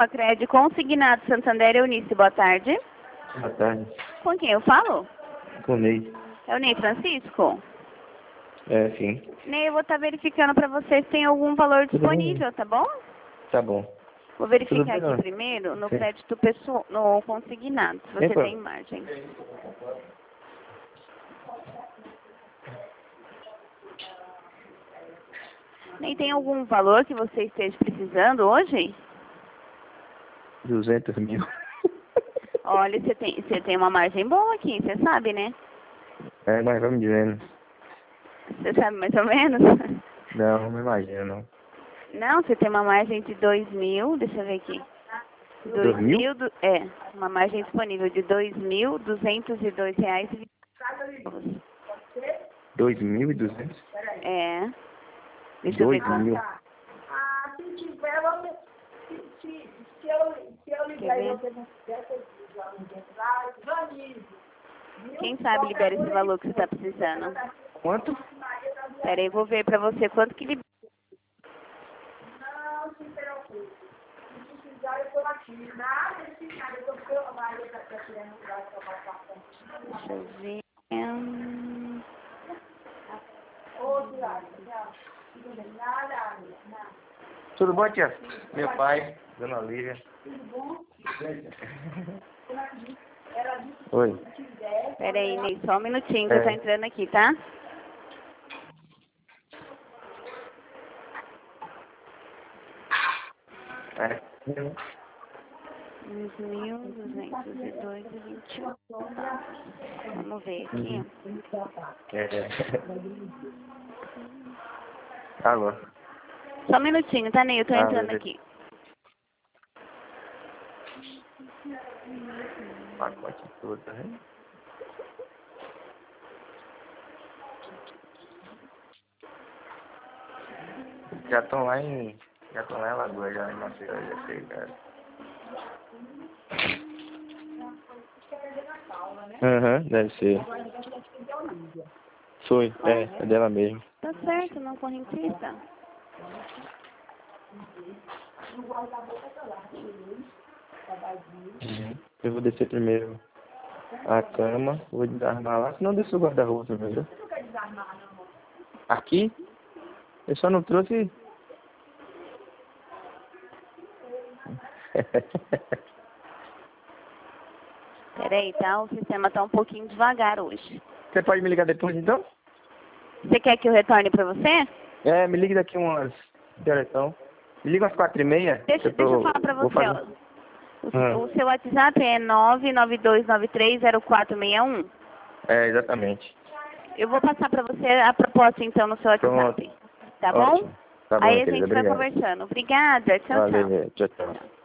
Pacred consignado Santander Eunice, boa tarde. Boa tarde. Com quem eu falo? Com o Ney. É o Ney Francisco? É, sim. Ney, eu vou estar verificando para você se tem algum valor Tudo bem? disponível, tá bom? Tá bom. Vou Tudo verificar bem, aqui ó. primeiro no Sim. crédito pessoal, no consignado, se você Epa. tem margem. Ney, tem algum valor que você esteja precisando hoje? 200 mil. Olha, você tem uma margem boa aqui, você sabe, né? É, mas vamos dizendo. Você sabe mais ou menos? Não, não imagino, não. Não, você tem uma margem de 2.000, deixa eu ver aqui. 2.000? Uma margem disponível de R$ 2.202,20. 2.200? É. Deixa eu ver quanto. 2.000. Se tiver, vamos. Se eu ligar e você não quiser, você vai, Vanille. Quem sabe libera esse valor que você está precisando. Quanto? Pera aí, eu vou ver pra você quanto que libera. Não se preocupe. Se precisar, eu estou aqui. Nada, se nada, eu estou com a Maria para querendo lugar para passar. Deixa eu ver. Ô, Tiago, nada, nada. Tudo bom, tia? Meu pai, Dona Lívia. Tudo bom? Oi. Pera aí, Ney, só um minutinho que eu tô entrando aqui, tá? É. 2.202,21. Vamos ver aqui. É. Alô. Só um minutinho, tá, Ney? Eu tô entrando aqui. Pacote todo, tá vendo? Já estão lá em Alagoas, já em Maceió, já chegaram. Aham, deve ser. Foi, é dela mesmo. Tá certo, não correntista. Eu vou descer primeiro a cama, vou desarmar lá, senão eu desço o guarda-roupa primeiro. Aqui? Eu só não trouxe... Peraí, tá? O sistema tá um pouquinho devagar hoje. Você pode me ligar depois, então? Você quer que eu retorne pra você? É, me ligue daqui umas... Que horas são? Me liga umas 4h30. Deixa eu falar pra você, ó. O seu WhatsApp é 992930461. É, exatamente. Eu vou passar pra você a proposta, então, no seu WhatsApp. Pronto. Tá bom? Ótimo. Tá bom, Aí a querida, gente vai obrigado. conversando. Obrigada. Tchau, tchau. Valeu, tchau, tchau.